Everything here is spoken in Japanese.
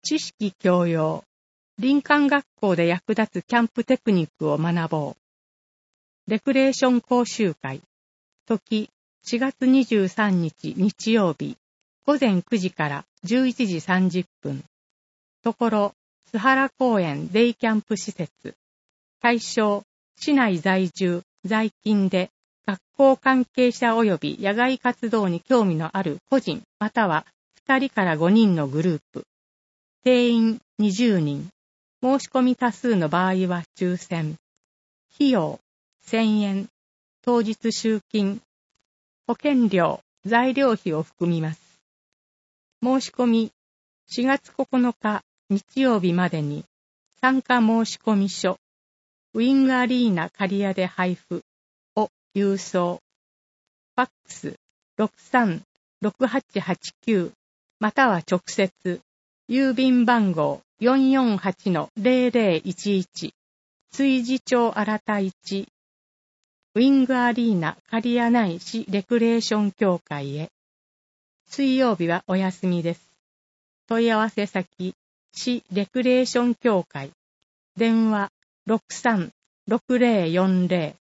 知識教養。林間学校で役立つキャンプテクニックを学ぼう。レクレーション講習会。時、4月23日日曜日、午前9時から11時30分。ところ、須原公園デイキャンプ施設。対象、市内在住、在勤で、学校関係者及び野外活動に興味のある個人または2人から5人のグループ。定員20人。申し込み多数の場合は抽選。費用1000円。当日集金。保険料、材料費を含みます。申し込み4月9日日曜日までに参加申し込み書、ウィングアリーナ刈谷で配布を郵送。ファックス636889または直接。郵便番号 448-0011 築地町新田1ウィングアリーナ刈谷内市レクレーション協会へ。水曜日はお休みです。問い合わせ先市レクレーション協会電話 63-6040